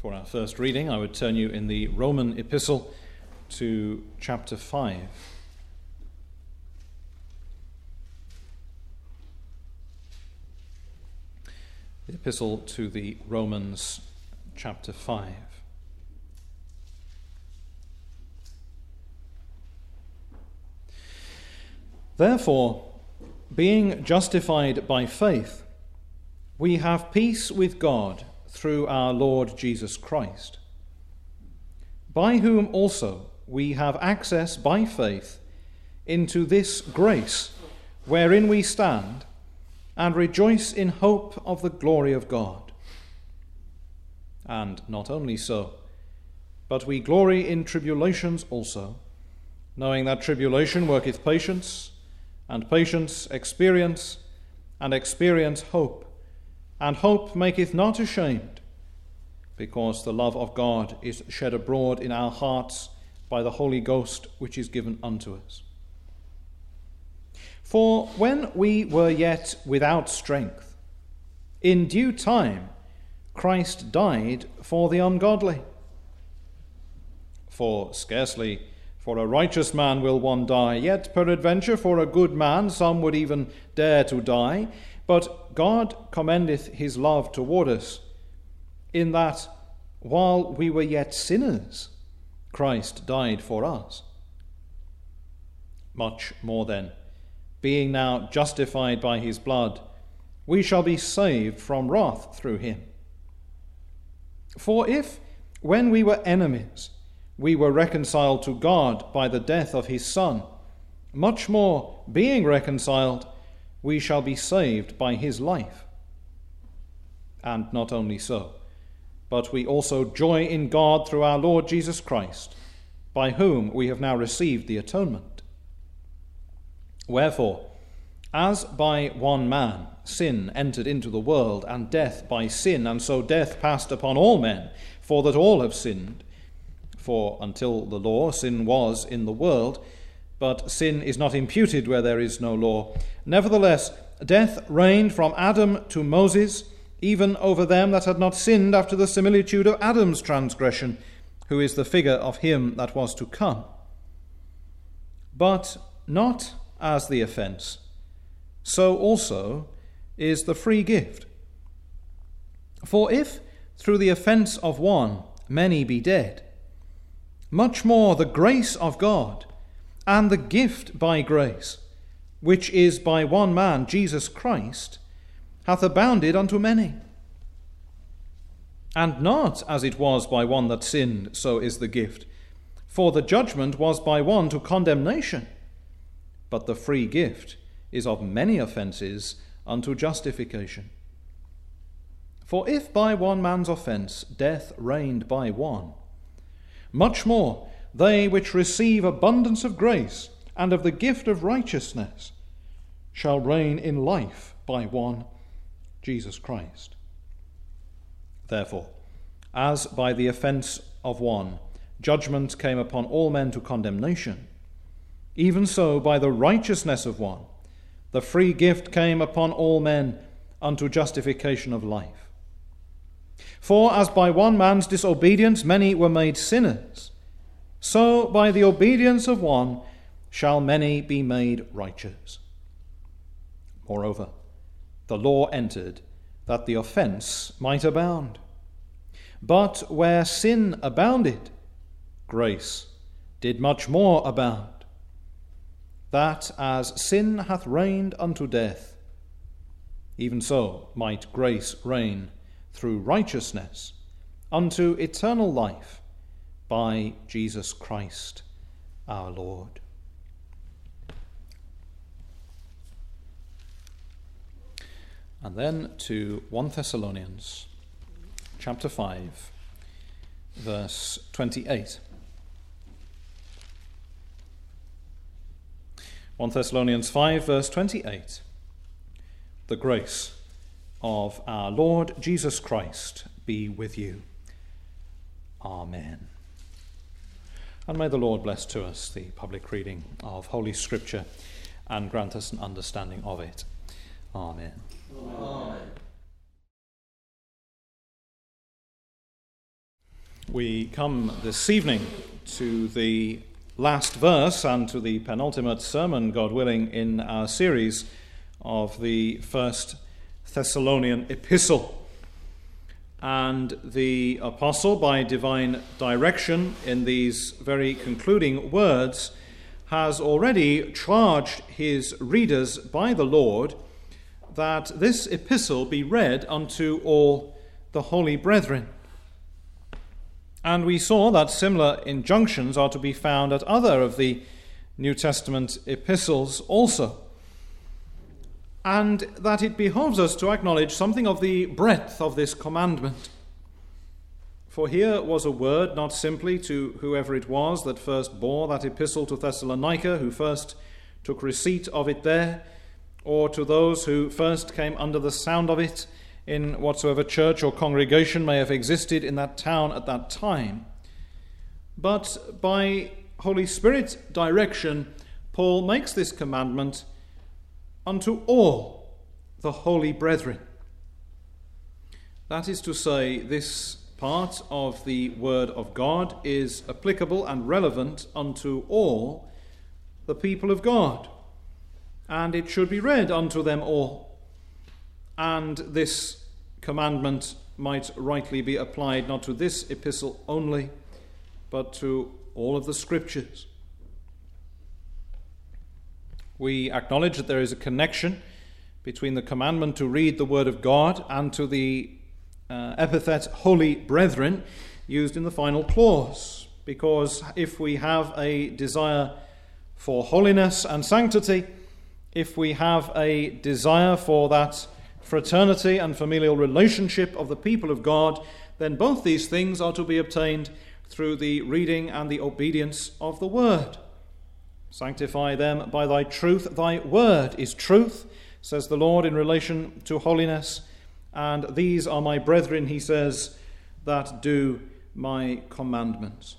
For our first reading, I would turn you in the Roman epistle to chapter 5. The epistle to the Romans, chapter 5. Therefore, being justified by faith, we have peace with God through our Lord Jesus Christ, by whom also we have access by faith into this grace wherein we stand and rejoice in hope of the glory of God. And not only so, but we glory in tribulations also, knowing that tribulation worketh patience, and patience experience, and experience hope. And hope maketh not ashamed, because the love of God is shed abroad in our hearts by the Holy Ghost which is given unto us. For when we were yet without strength, in due time Christ died for the ungodly. For scarcely for a righteous man will one die, yet peradventure for a good man some would even dare to die. But God commendeth his love toward us, in that, while we were yet sinners, Christ died for us. Much more then, being now justified by his blood, we shall be saved from wrath through him. For if, when we were enemies, we were reconciled to God by the death of his Son, much more, being reconciled, we shall be saved by his life. And not only so, but we also joy in God through our Lord Jesus Christ, by whom we have now received the atonement. Wherefore, as by one man sin entered into the world, and death by sin, and so death passed upon all men, for that all have sinned. For until the law, sin was in the world, but sin is not imputed where there is no law. Nevertheless, death reigned from Adam to Moses, even over them that had not sinned after the similitude of Adam's transgression, who is the figure of him that was to come. But not as the offence, so also is the free gift. For if through the offence of one many be dead, much more the grace of God, and the gift by grace, which is by one man, Jesus Christ, hath abounded unto many. And not as it was by one that sinned, so is the gift. For the judgment was by one to condemnation, but the free gift is of many offences unto justification. For if by one man's offence death reigned by one, much more they which receive abundance of grace and of the gift of righteousness shall reign in life by one, Jesus Christ. Therefore, as by the offence of one judgment came upon all men to condemnation, even so by the righteousness of one the free gift came upon all men unto justification of life. For as by one man's disobedience many were made sinners, so by the obedience of one shall many be made righteous. Moreover, the law entered that the offence might abound. But where sin abounded, grace did much more abound, that as sin hath reigned unto death, even so might grace reign through righteousness unto eternal life by Jesus Christ our Lord. And then to 1 Thessalonians chapter 5, verse 28. 1 Thessalonians 5, verse 28. The grace of our Lord Jesus Christ be with you. Amen. And may the Lord bless to us the public reading of Holy Scripture and grant us an understanding of it. Amen. Amen. We come this evening to the last verse and to the penultimate sermon, God willing, in our series of the First Thessalonian epistle. And the apostle, by divine direction in these very concluding words, has already charged his readers by the Lord that this epistle be read unto all the holy brethren. And we saw that similar injunctions are to be found at other of the New Testament epistles also, and that it behoves us to acknowledge something of the breadth of this commandment. For here was a word not simply to whoever it was that first bore that epistle to Thessalonica, who first took receipt of it there, or to those who first came under the sound of it in whatsoever church or congregation may have existed in that town at that time. But by Holy Spirit direction, Paul makes this commandment unto all the holy brethren. That is to say, this part of the Word of God is applicable and relevant unto all the people of God, and it should be read unto them all. And this commandment might rightly be applied not to this epistle only, but to all of the Scriptures. We acknowledge that there is a connection between the commandment to read the Word of God and to the epithet holy brethren used in the final clause, because if we have a desire for holiness and sanctity, if we have a desire for that fraternity and familial relationship of the people of God, then both these things are to be obtained through the reading and the obedience of the Word. Sanctify them by thy truth. Thy word is truth, says the Lord in relation to holiness. And these are my brethren, he says, that do my commandments.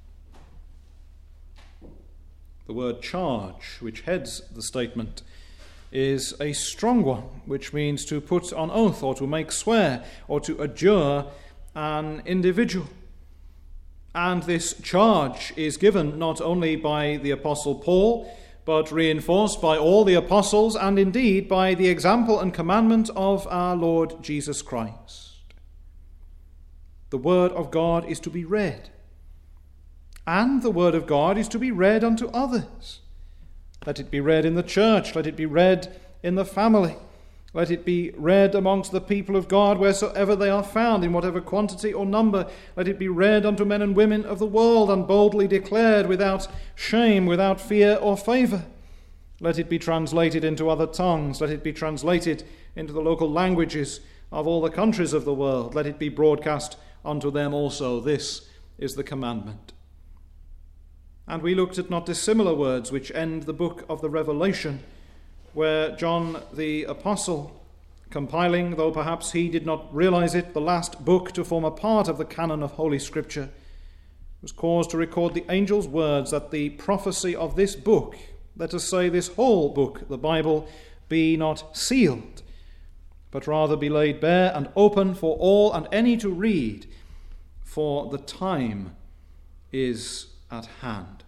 The word charge, which heads the statement, is a strong one, which means to put on oath or to make swear or to adjure an individual. And this charge is given not only by the Apostle Paul, but reinforced by all the apostles and indeed by the example and commandment of our Lord Jesus Christ. The Word of God is to be read, and the Word of God is to be read unto others. Let it be read in the church, let it be read in the family, let it be read amongst the people of God wheresoever they are found, in whatever quantity or number. Let it be read unto men and women of the world and boldly declared without shame, without fear or favour. Let it be translated into other tongues. Let it be translated into the local languages of all the countries of the world. Let it be broadcast unto them also. This is the commandment. And we looked at not dissimilar words which end the book of the Revelation, where John the Apostle, compiling, though perhaps he did not realize it, the last book to form a part of the canon of Holy Scripture, was caused to record the angel's words that the prophecy of this book, let us say this whole book, the Bible, be not sealed, but rather be laid bare and open for all and any to read, for the time is at hand.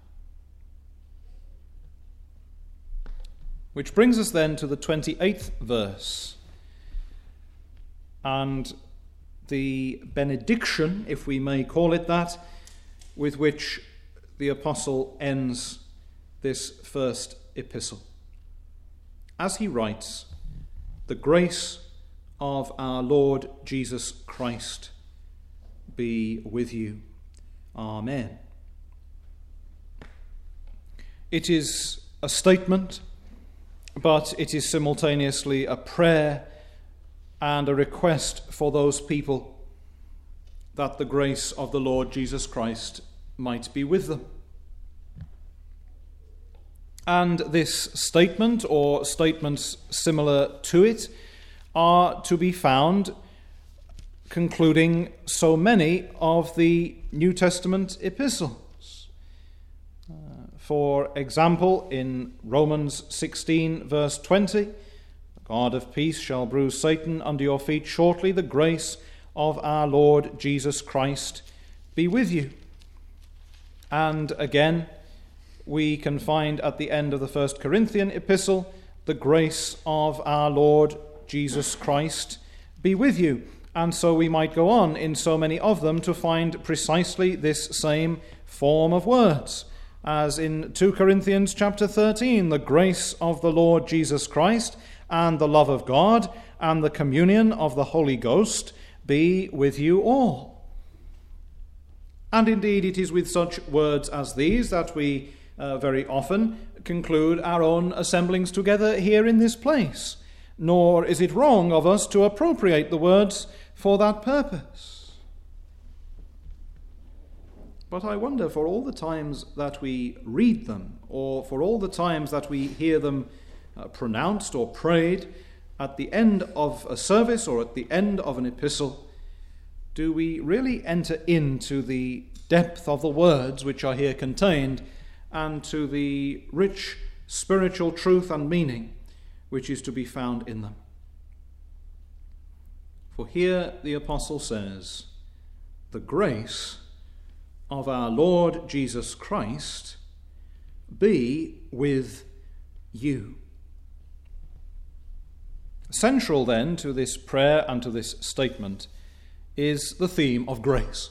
Which brings us then to the 28th verse and the benediction, if we may call it that, with which the apostle ends this first epistle. As he writes, "The grace of our Lord Jesus Christ be with you. Amen." It is a statement, but it is simultaneously a prayer and a request for those people that the grace of the Lord Jesus Christ might be with them. And this statement, or statements similar to it, are to be found concluding so many of the New Testament epistles. For example, in Romans 16, verse 20, "The God of peace shall bruise Satan under your feet shortly. The grace of our Lord Jesus Christ be with you. And again, we can find at the end of the 1 Corinthian epistle, the grace of our Lord Jesus Christ be with you. And so we might go on in so many of them to find precisely this same form of words. As in 2 Corinthians chapter 13, the grace of the Lord Jesus Christ and the love of God and the communion of the Holy Ghost be with you all. And indeed it is with such words as these that we very often conclude our own assemblings together here in this place. Nor is it wrong of us to appropriate the words for that purpose. But I wonder, for all the times that we read them, or for all the times that we hear them pronounced or prayed at the end of a service or at the end of an epistle, do we really enter into the depth of the words which are here contained and to the rich spiritual truth and meaning which is to be found in them? For here the apostle says, the grace of our Lord Jesus Christ be with you. Central then to this prayer and to this statement is the theme of grace.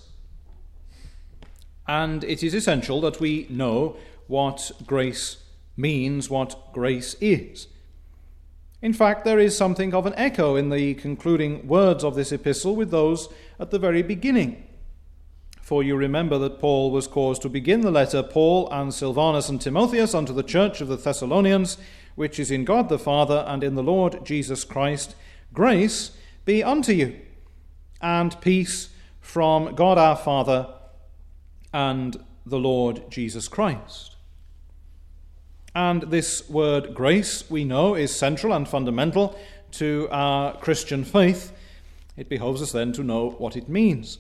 And it is essential that we know what grace means, what grace is. In fact, there is something of an echo in the concluding words of this epistle with those at the very beginning. For you remember that Paul was caused to begin the letter, Paul and Silvanus and Timotheus, unto the church of the Thessalonians, which is in God the Father and in the Lord Jesus Christ. Grace be unto you, and peace from God our Father and the Lord Jesus Christ. And this word grace, we know, is central and fundamental to our Christian faith. It behoves us then to know what it means.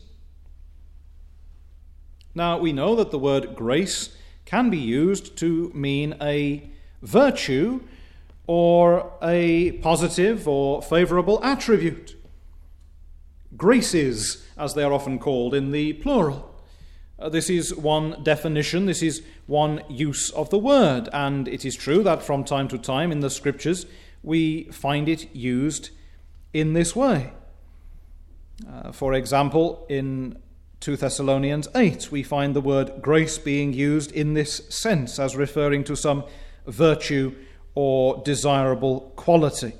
Now, we know that the word grace can be used to mean a virtue or a positive or favorable attribute. Graces, as they are often called in the plural. This is one definition, this is one use of the word, and it is true that from time to time in the Scriptures we find it used in this way. For example, in 2 Thessalonians 8, we find the word grace being used in this sense as referring to some virtue or desirable quality,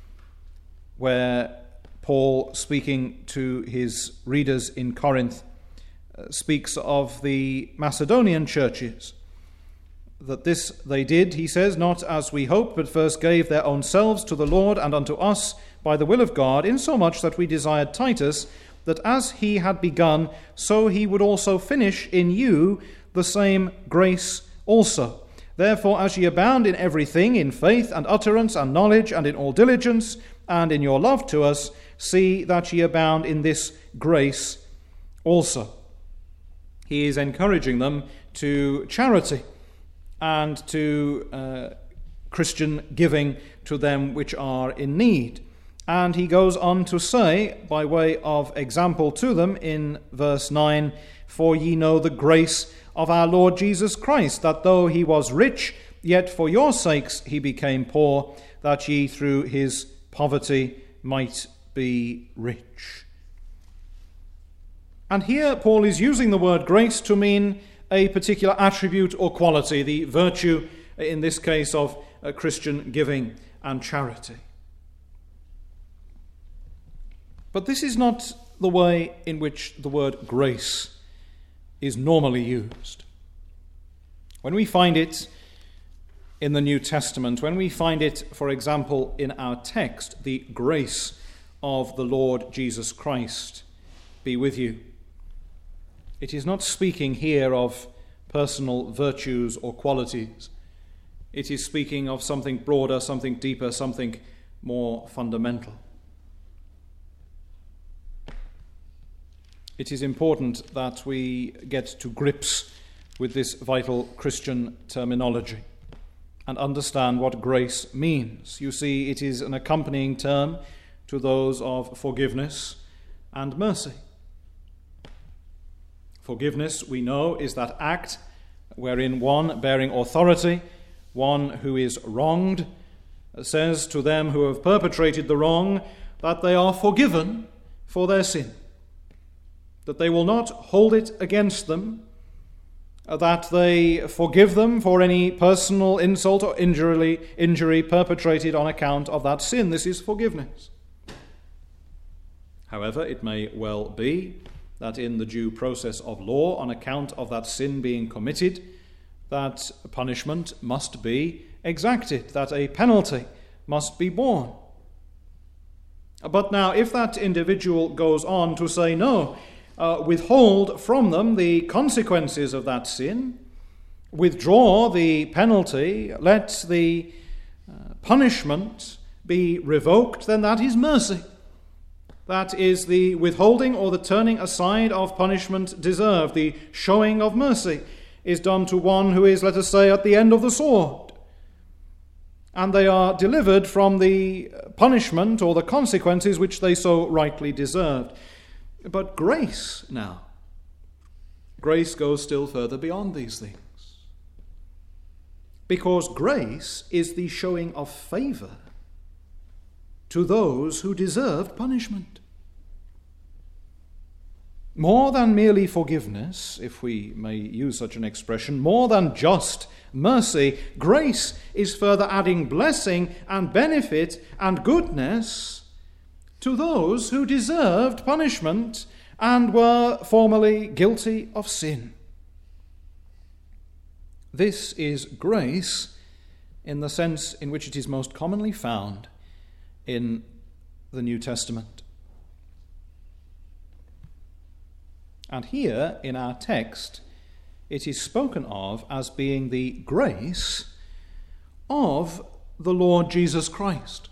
where Paul, speaking to his readers in Corinth, speaks of the Macedonian churches, that this they did, he says, not as we hoped, but first gave their own selves to the Lord and unto us by the will of God, insomuch that we desired Titus, that as he had begun, so he would also finish in you the same grace also. Therefore, as ye abound in everything, in faith and utterance and knowledge, and in all diligence, and in your love to us, see that ye abound in this grace also. He is encouraging them to charity and to Christian giving to them which are in need. And he goes on to say, by way of example to them in verse 9, for ye know the grace of our Lord Jesus Christ, that though he was rich, yet for your sakes he became poor, that ye through his poverty might be rich. And here Paul is using the word grace to mean a particular attribute or quality, the virtue, in this case, of Christian giving and charity. But this is not the way in which the word grace is normally used. When we find it in the New Testament, when we find it, for example, in our text, the grace of the Lord Jesus Christ be with you, it is not speaking here of personal virtues or qualities. It is speaking of something broader, something deeper, something more fundamental. It is important that we get to grips with this vital Christian terminology and understand what grace means. You see, it is an accompanying term to those of forgiveness and mercy. Forgiveness, we know, is that act wherein one bearing authority, one who is wronged, says to them who have perpetrated the wrong that they are forgiven for their sin, that they will not hold it against them, that they forgive them for any personal insult or injury perpetrated on account of that sin. This is forgiveness. However, it may well be that in the due process of law, on account of that sin being committed, that punishment must be exacted, that a penalty must be borne. But now, if that individual goes on to say, no, withhold from them the consequences of that sin, withdraw the penalty, let the punishment be revoked, then that is mercy. That is the withholding or the turning aside of punishment deserved. The showing of mercy is done to one who is, let us say, at the end of the sword, and they are delivered from the punishment or the consequences which they so rightly deserved. But grace now, grace goes still further beyond these things. Because grace is the showing of favor to those who deserved punishment. More than merely forgiveness, if we may use such an expression, more than just mercy, grace is further adding blessing and benefit and goodness to those who deserved punishment and were formerly guilty of sin. This is grace in the sense in which it is most commonly found in the New Testament. And here in our text, it is spoken of as being the grace of the Lord Jesus Christ.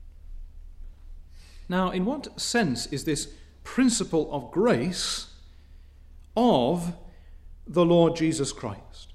Now, in what sense is this principle of grace of the Lord Jesus Christ?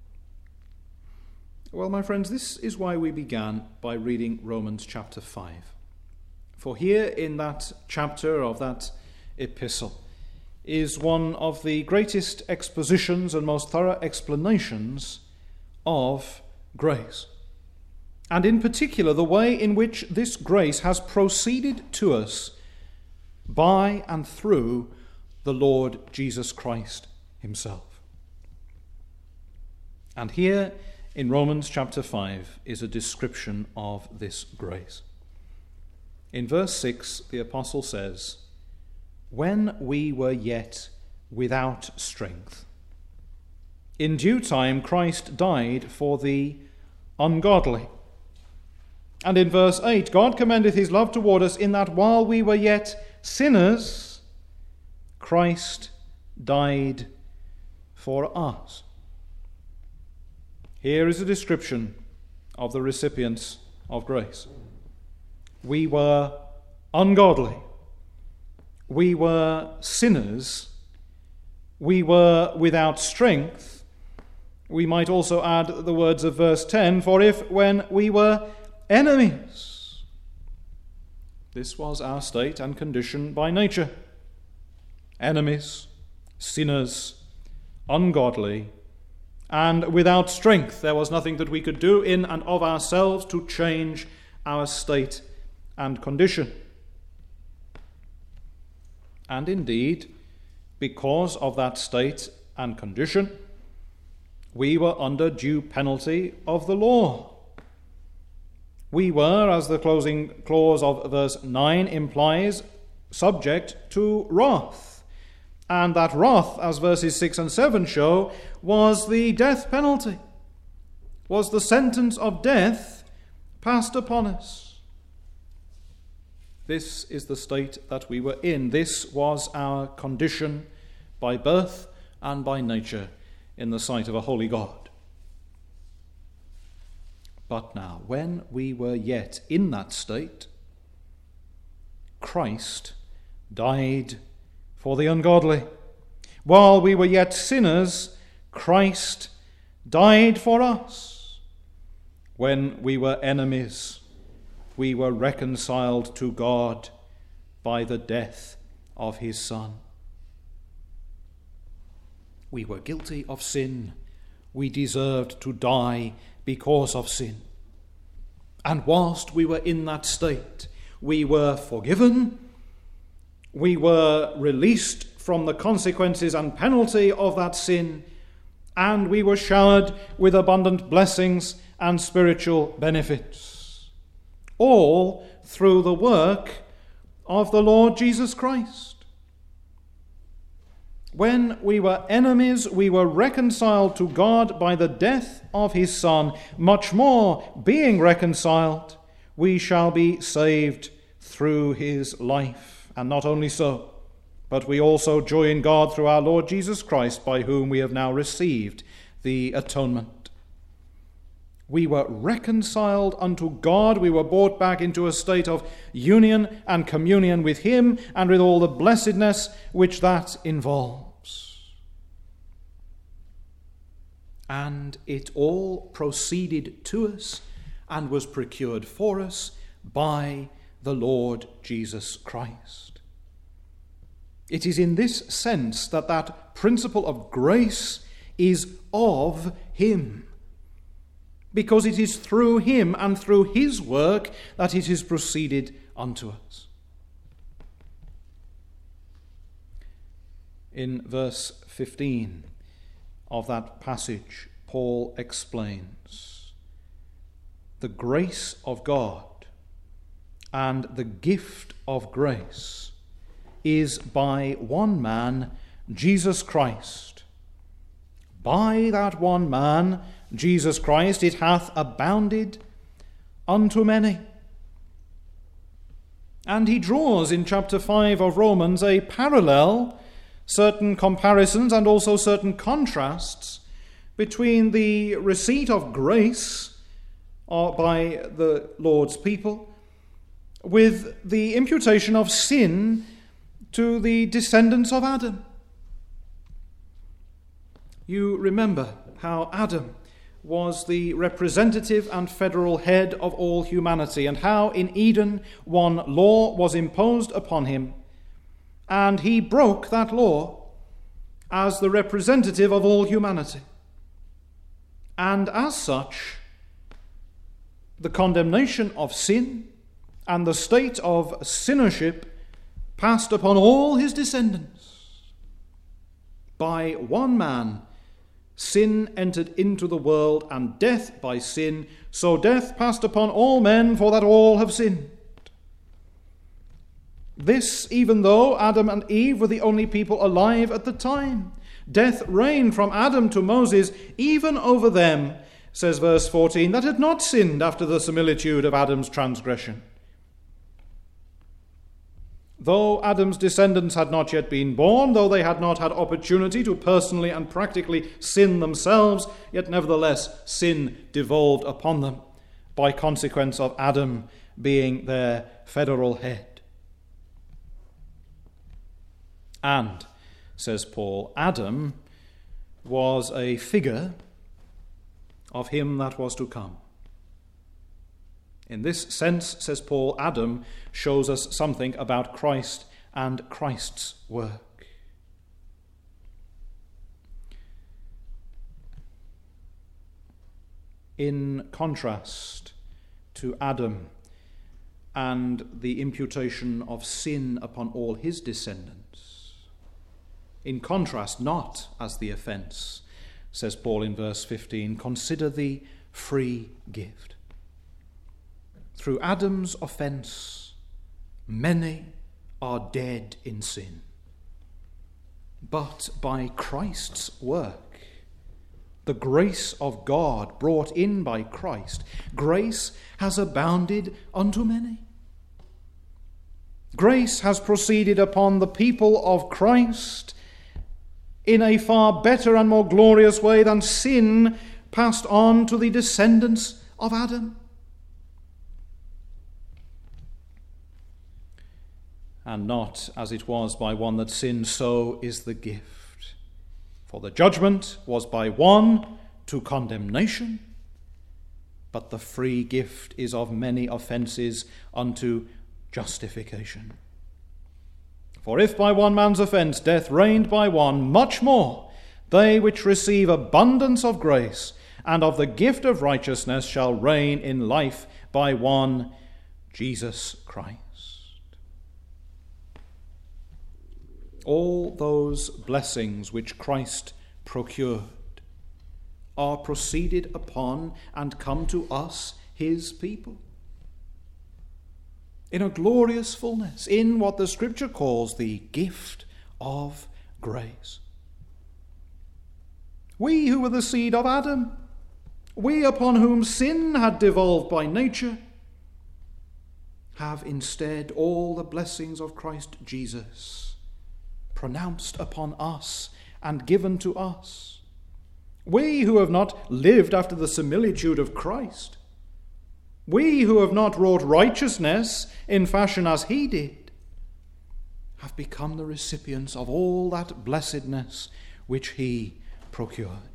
Well, my friends, this is why we began by reading Romans chapter 5. For here in that chapter of that epistle is one of the greatest expositions and most thorough explanations of grace. And in particular, the way in which this grace has proceeded to us by and through the Lord Jesus Christ himself. And here in Romans chapter 5 is a description of this grace. In verse 6, the apostle says, "When we were yet without strength, in due time Christ died for the ungodly." And in verse 8, God commendeth his love toward us in that while we were yet sinners, Christ died for us. Here is a description of the recipients of grace. We were ungodly. We were sinners. We were without strength. We might also add the words of verse 10, "For if when we were enemies," this was our state and condition by nature. Enemies, sinners, ungodly, and without strength. There was nothing that we could do in and of ourselves to change our state and condition. And indeed, because of that state and condition, we were under due penalty of the law. We were, as the closing clause of verse 9 implies, subject to wrath. And that wrath, as verses 6 and 7 show, was the death penalty, was the sentence of death passed upon us. This is the state that we were in. This was our condition by birth and by nature in the sight of a holy God. But now, when we were yet in that state, Christ died for the ungodly. While we were yet sinners, Christ died for us. When we were enemies, we were reconciled to God by the death of his Son. We were guilty of sin. We deserved to die because of sin. And whilst we were in that state, we were forgiven. We were released from the consequences and penalty of that sin, and we were showered with abundant blessings and spiritual benefits, all through the work of the Lord Jesus Christ. When we were enemies, we were reconciled to God by the death of his Son. Much more, being reconciled, we shall be saved through his life. And not only so, but we also joy in God through our Lord Jesus Christ, by whom we have now received the atonement. We were reconciled unto God. We were brought back into a state of union and communion with him, and with all the blessedness which that involves. And it all proceeded to us and was procured for us by the Lord Jesus Christ. It is in this sense that that principle of grace is of him, because it is through him and through his work that it is proceeded unto us. In verse 15 of that passage, Paul explains the grace of God and the gift of grace is by one man, Jesus Christ. By that one man, Jesus Christ, it hath abounded unto many. And he draws in chapter 5 of Romans a parallel, certain comparisons and also certain contrasts between the receipt of grace by the Lord's people with the imputation of sin to the descendants of Adam. You remember how Adam was the representative and federal head of all humanity, and how in Eden one law was imposed upon him, and he broke that law as the representative of all humanity. And as such, the condemnation of sin and the state of sinnership passed upon all his descendants. By one man, sin entered into the world, and death by sin. So death passed upon all men, for that all have sinned. This, even though Adam and Eve were the only people alive at the time. Death reigned from Adam to Moses, even over them, says verse 14, that had not sinned after the similitude of Adam's transgression. Though Adam's descendants had not yet been born, though they had not had opportunity to personally and practically sin themselves, yet nevertheless sin devolved upon them by consequence of Adam being their federal head. And, says Paul, Adam was a figure of him that was to come. In this sense, says Paul, Adam shows us something about Christ and Christ's work. In contrast to Adam and the imputation of sin upon all his descendants, in contrast, not as the offense, says Paul in verse 15, consider the free gift. Through Adam's offense, many are dead in sin. But by Christ's work, the grace of God brought in by Christ, grace has abounded unto many. Grace has proceeded upon the people of Christ in a far better and more glorious way than sin passed on to the descendants of Adam. And not as it was by one that sinned, so is the gift. For the judgment was by one to condemnation, but the free gift is of many offences unto justification. For if by one man's offence death reigned by one, much more They which receive abundance of grace and of the gift of righteousness shall reign in life by one Jesus Christ. All those blessings which Christ procured are proceeded upon and come to us, his people, in a glorious fullness, in what the Scripture calls the gift of grace. We who were the seed of Adam, we upon whom sin had devolved by nature, have instead all the blessings of Christ Jesus pronounced upon us and given to us. We who have not lived after the similitude of Christ, we who have not wrought righteousness in fashion as he did, have become the recipients of all that blessedness which he procured.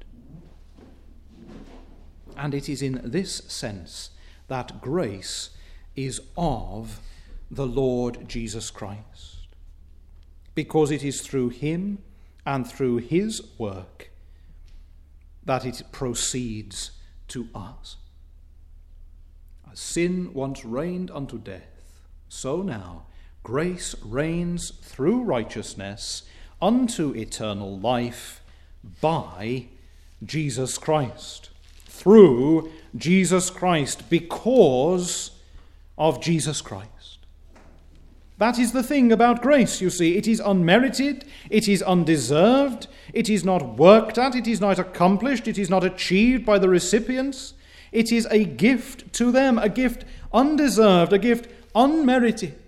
And it is in this sense that grace is of the Lord Jesus Christ, because it is through him and through his work that it proceeds to us. As sin once reigned unto death, so now grace reigns through righteousness unto eternal life by Jesus Christ, through Jesus Christ, because of Jesus Christ. That is the thing about grace, you see. It is unmerited, it is undeserved, it is not worked at, it is not accomplished, it is not achieved by the recipients. It is a gift to them, a gift undeserved, a gift unmerited.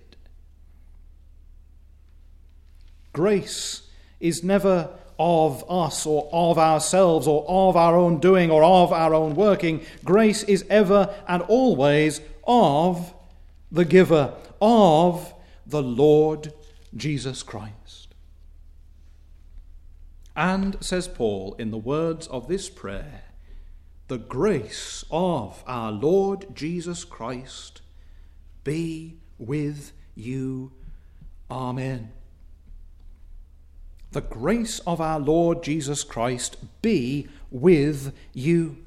Grace is never of us or of ourselves or of our own doing or of our own working. Grace is ever and always of the giver, of the Lord Jesus Christ. And, says Paul in the words of this prayer, the grace of our Lord Jesus Christ be with you. Amen. The grace of our Lord Jesus Christ be with you.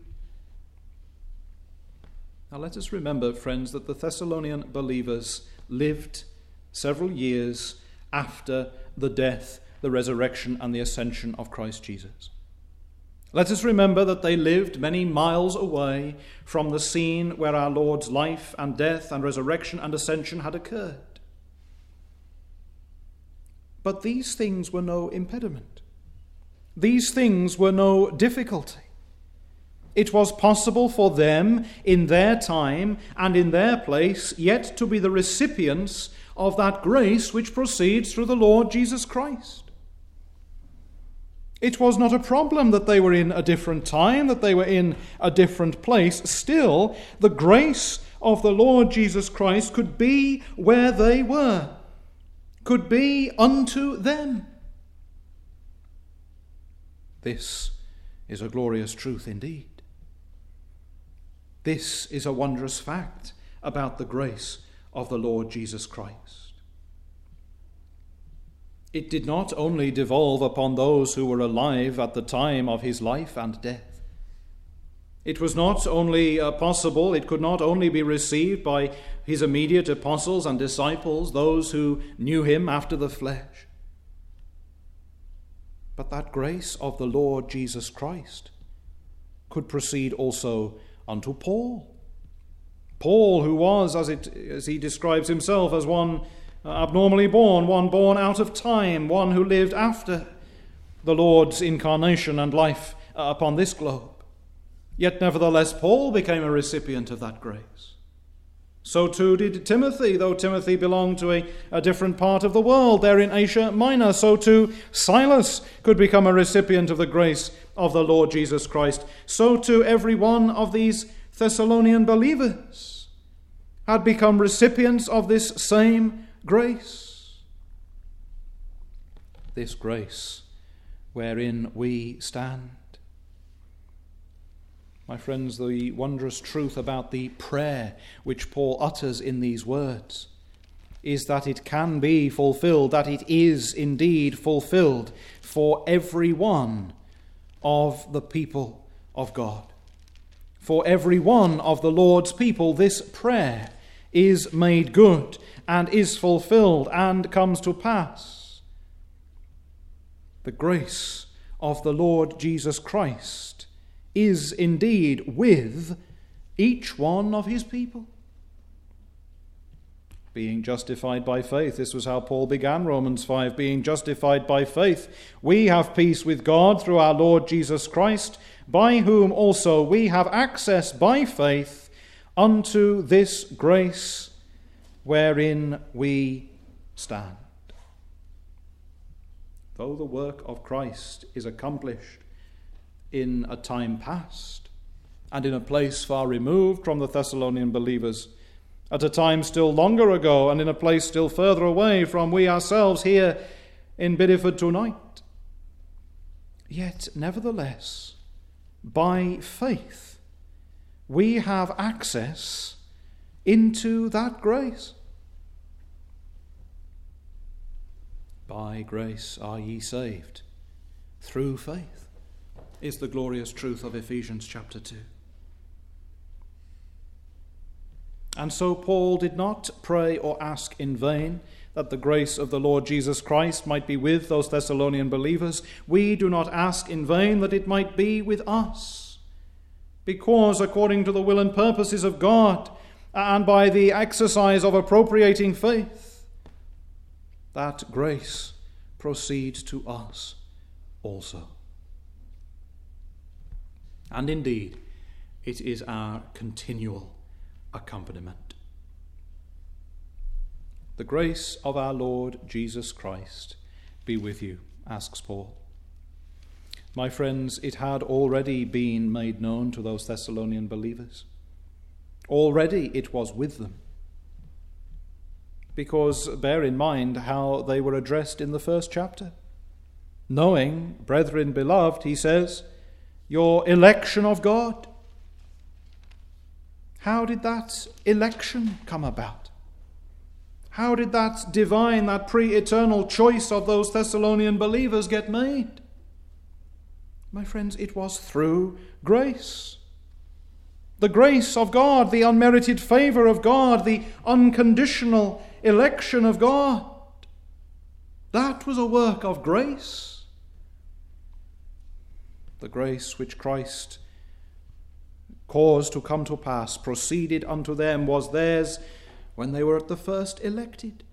Now let us remember, friends, that the Thessalonian believers lived several years after the death, the resurrection, and the ascension of Christ Jesus. Let us remember that they lived many miles away from the scene where our Lord's life and death and resurrection and ascension had occurred. But these things were no impediment. These things were no difficulty. It was possible for them in their time and in their place yet to be the recipients of that grace which proceeds through the Lord Jesus Christ. It was not a problem that they were in a different time, that they were in a different place. Still, the grace of the Lord Jesus Christ could be where they were, could be unto them. This is a glorious truth indeed. This is a wondrous fact about the grace of the Lord Jesus Christ. It did not only devolve upon those who were alive at the time of his life and death. It was not only possible, it could not only be received by his immediate apostles and disciples, those who knew him after the flesh. But that grace of the Lord Jesus Christ could proceed also unto Paul. Paul, who was, as he describes himself, as one abnormally born, one born out of time, one who lived after the Lord's incarnation and life upon this globe. Yet nevertheless, Paul became a recipient of that grace. So too did Timothy, though Timothy belonged to a different part of the world there in Asia Minor. So too Silas could become a recipient of the grace of the Lord Jesus Christ. So too every one of these Thessalonian believers had become recipients of this same grace. This grace wherein we stand. My friends, the wondrous truth about the prayer which Paul utters in these words is that it can be fulfilled, that it is indeed fulfilled for everyone of the people of God. For every one of the Lord's people, this prayer is made good and is fulfilled and comes to pass. The grace of the Lord Jesus Christ is indeed with each one of his people. Being justified by faith. This was how Paul began Romans 5. Being justified by faith, we have peace with God through our Lord Jesus Christ, by whom also we have access by faith unto this grace wherein we stand. Though the work of Christ is accomplished in a time past and in a place far removed from the Thessalonian believers, at a time still longer ago and in a place still further away from we ourselves here in Bideford tonight, yet nevertheless, by faith, we have access into that grace. By grace are ye saved, through faith, is the glorious truth of Ephesians chapter 2. And so Paul did not pray or ask in vain that the grace of the Lord Jesus Christ might be with those Thessalonian believers. We do not ask in vain that it might be with us, because according to the will and purposes of God, and by the exercise of appropriating faith, that grace proceeds to us also. And indeed, it is our continual accompaniment. The grace of our Lord Jesus Christ be with you, asks Paul. My friends, it had already been made known to those Thessalonian believers. Already it was with them. Because bear in mind how they were addressed in the first chapter. Knowing, brethren beloved, he says, your election of God. How did that election come about? How did that divine, that pre-eternal choice of those Thessalonian believers get made? My friends, it was through grace. The grace of God, the unmerited favor of God, the unconditional election of God. That was a work of grace. The grace which Christ caused to come to pass, proceeded unto them, was theirs when they were at the first elected.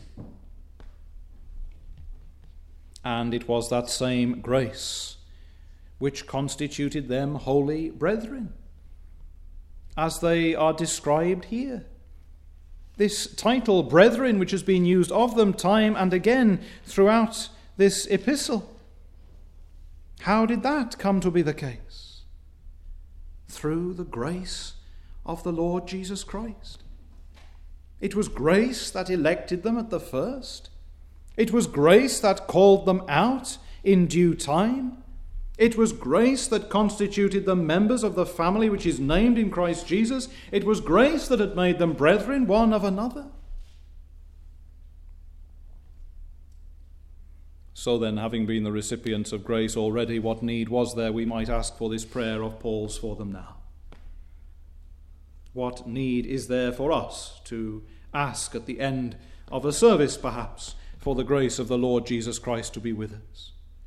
And it was that same grace which constituted them holy brethren, as they are described here. This title, brethren, which has been used of them time and again throughout this epistle. How did that come to be the case? Through the grace of the Lord Jesus Christ. It was grace that elected them at the first. It was grace that called them out in due time. It was grace that constituted them members of the family which is named in Christ Jesus. It was grace that had made them brethren one of another. So then, having been the recipients of grace already, what need was there, we might ask, for this prayer of Paul's for them now? What need is there for us to ask at the end of a service, perhaps, for the grace of the Lord Jesus Christ to be with us?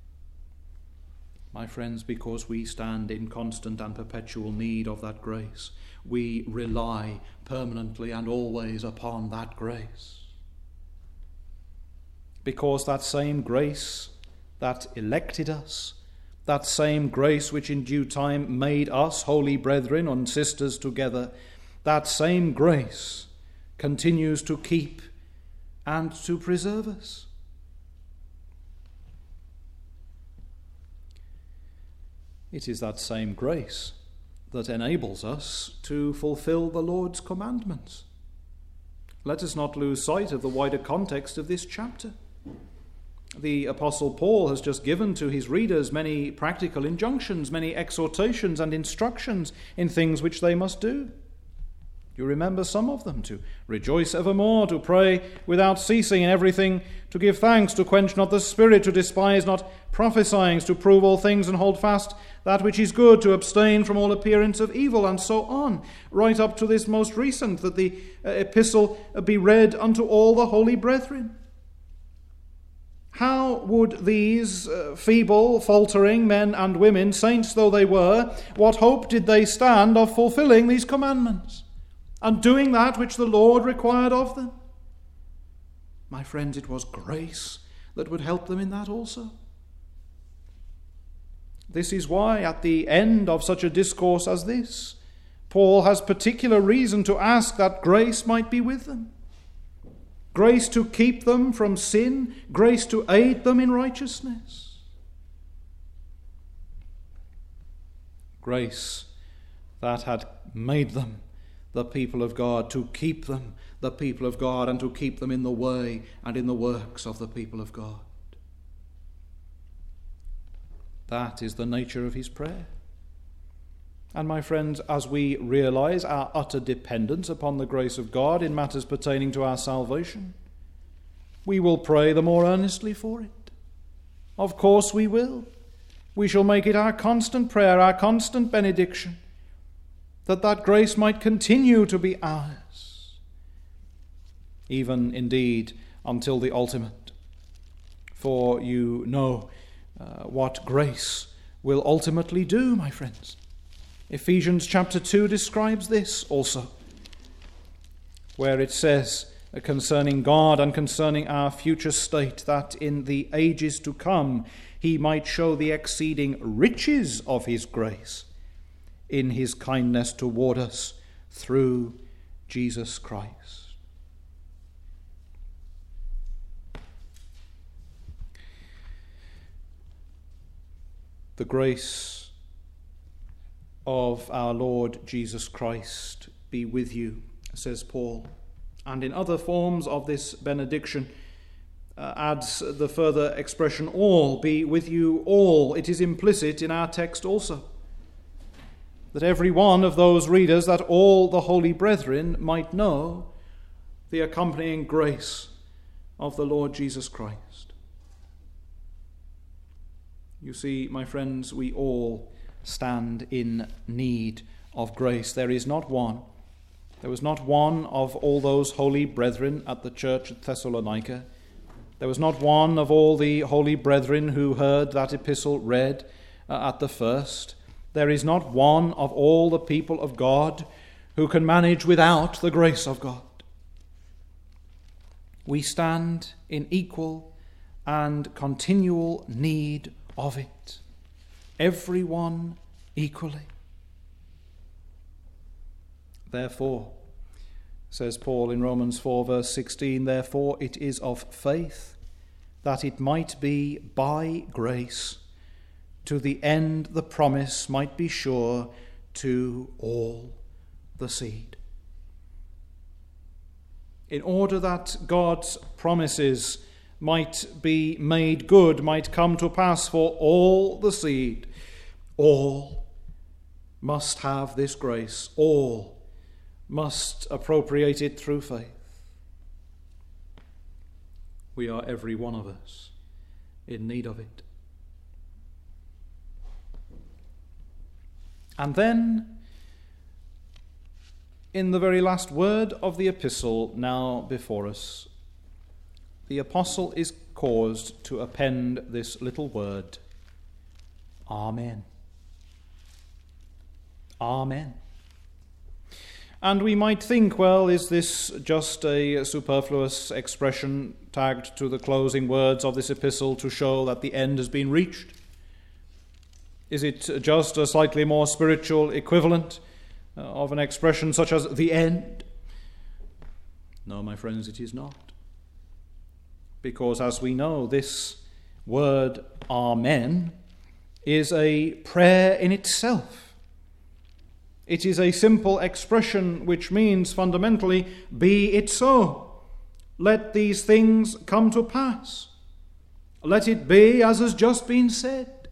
My friends, because we stand in constant and perpetual need of that grace, we rely permanently and always upon that grace. Because that same grace that elected us, that same grace which in due time made us holy brethren and sisters together, that same grace continues to keep and to preserve us. It is that same grace that enables us to fulfill the Lord's commandments. Let us not lose sight of the wider context of this chapter. The Apostle Paul has just given to his readers many practical injunctions, many exhortations and instructions in things which they must do. You remember some of them: to rejoice evermore, to pray without ceasing, in everything to give thanks, to quench not the spirit, to despise not prophesying, to prove all things and hold fast that which is good, to abstain from all appearance of evil, and so on, right up to this most recent, that the epistle be read unto all the holy brethren. How would these feeble, faltering men and women, saints though they were, what hope did they stand of fulfilling these commandments and doing that which the Lord required of them? My friends, it was grace that would help them in that also. This is why at the end of such a discourse as this, Paul has particular reason to ask that grace might be with them. Grace to keep them from sin, grace to aid them in righteousness. Grace that had made them the people of God, to keep them the people of God, and to keep them in the way and in the works of the people of God. That is the nature of his prayer. And my friends, as we realize our utter dependence upon the grace of God in matters pertaining to our salvation, we will pray the more earnestly for it. Of course we will. We shall make it our constant prayer, our constant benediction, that grace might continue to be ours, even indeed until the ultimate. For you know what grace will ultimately do, my friends. Ephesians chapter 2 describes this also, where it says concerning God and concerning our future state, that in the ages to come he might show the exceeding riches of his grace in his kindness toward us through Jesus Christ. The grace of our Lord Jesus Christ be with you, says Paul. And in other forms of this benediction adds the further expression, all, be with you all. It is implicit in our text also, that every one of those readers, that all the holy brethren might know the accompanying grace of the Lord Jesus Christ. You see, my friends, we all stand in need of grace. There was not one of all those holy brethren at the church at Thessalonica. There was not one of all the holy brethren who heard that epistle read at the first. There is not one of all the people of God who can manage without the grace of God. We stand in equal and continual need of it. Everyone equally. Therefore, says Paul in Romans 4 verse 16, therefore it is of faith, that it might be by grace, to the end the promise might be sure to all the seed. In order that God's promises might be made good, might come to pass for all the seed, all must have this grace. All must appropriate it through faith. We are, every one of us, in need of it. And then, in the very last word of the epistle now before us, the apostle is caused to append this little word, Amen. Amen. And we might think, well, is this just a superfluous expression tagged to the closing words of this epistle to show that the end has been reached? Is it just a slightly more spiritual equivalent of an expression such as the end? No, my friends, it is not. Because as we know, this word, Amen, is a prayer in itself. It is a simple expression which means fundamentally, be it so. Let these things come to pass. Let it be as has just been said.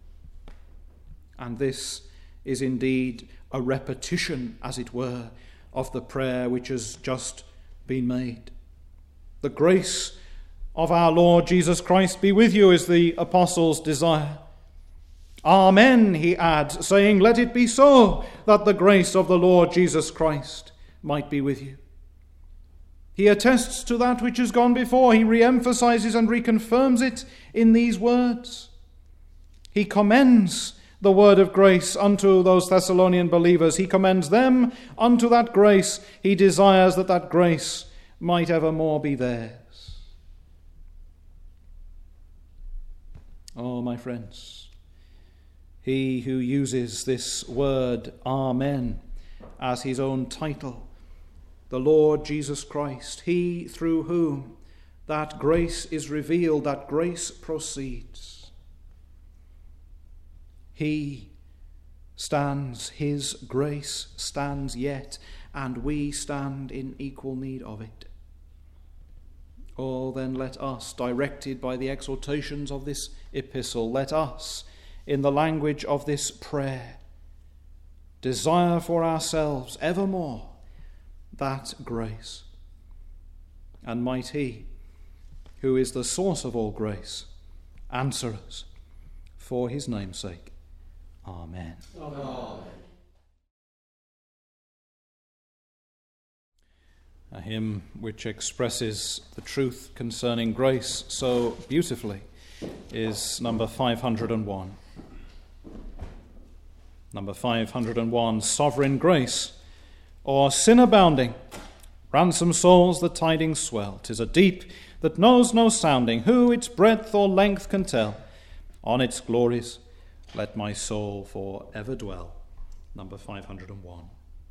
And this is indeed a repetition, as it were, of the prayer which has just been made. The grace of our Lord Jesus Christ be with you, is the apostle's desire. Amen, he adds, saying, let it be so, that the grace of the Lord Jesus Christ might be with you. He attests to that which has gone before. He re-emphasizes and reconfirms it in these words. He commends the word of grace unto those Thessalonian believers. He commends them unto that grace. He desires that that grace might evermore be theirs. Oh, my friends, he who uses this word, Amen, as his own title, the Lord Jesus Christ, he through whom that grace is revealed, that grace proceeds. He stands, his grace stands yet, and we stand in equal need of it. Oh, then let us, directed by the exhortations of this epistle, let us, in the language of this prayer, desire for ourselves evermore that grace. And might he, who is the source of all grace, answer us for his name's sake. Amen. Amen. A hymn which expresses the truth concerning grace so beautifully is number 501. Number 501, Sovereign Grace, or sin abounding, ransom souls the tidings swell. 'Tis a deep that knows no sounding, who its breadth or length can tell? On its glories let my soul for ever dwell. Number 501.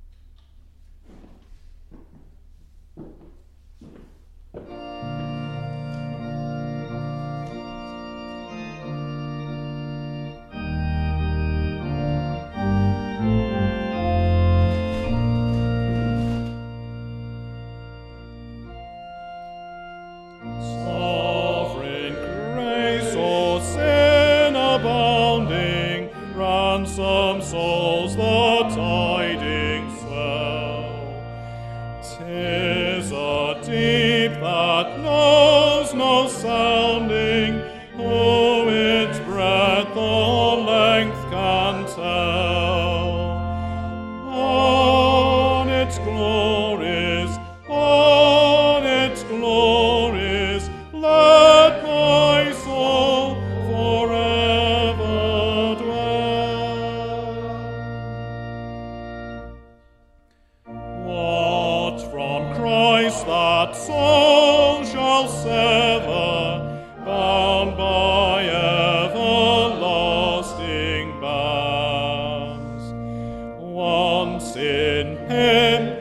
Sovereign grace, O sin abounding, ransom souls the tidings swell. 'Tis a deep that knows no sounding, who its breadth or length can tell. On its glories, let my soul forever dwell. What from Christ that soul shall sever, bound by everlasting bands? Once in him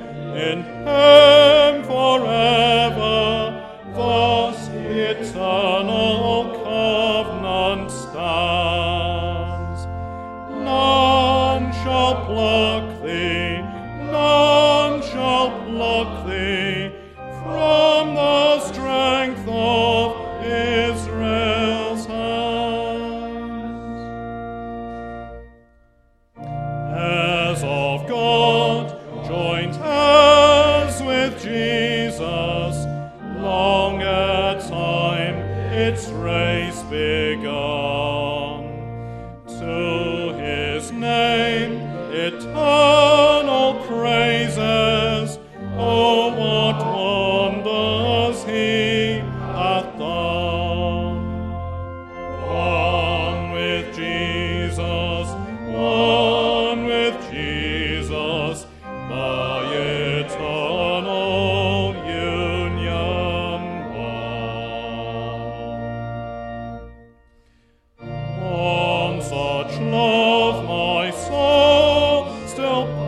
forever, thus eternal covenant stands. None shall pluck thee from the strength of Israel's hands. Heirs of God, joint heirs with Jesus, long ere time its race begun. To his name eternal praises, oh, what wonders he hath done. One with Jesus, by eternal union one. On such love my soul still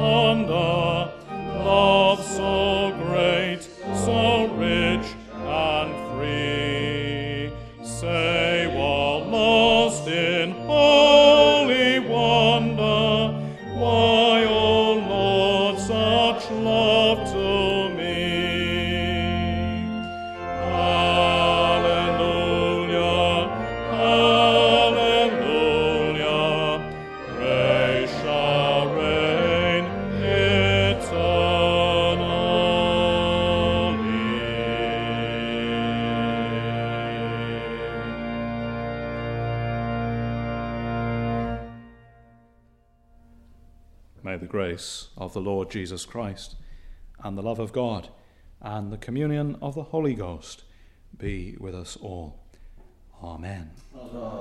May the grace of the Lord Jesus Christ and the love of God and the communion of the Holy Ghost be with us all. Amen. Amen.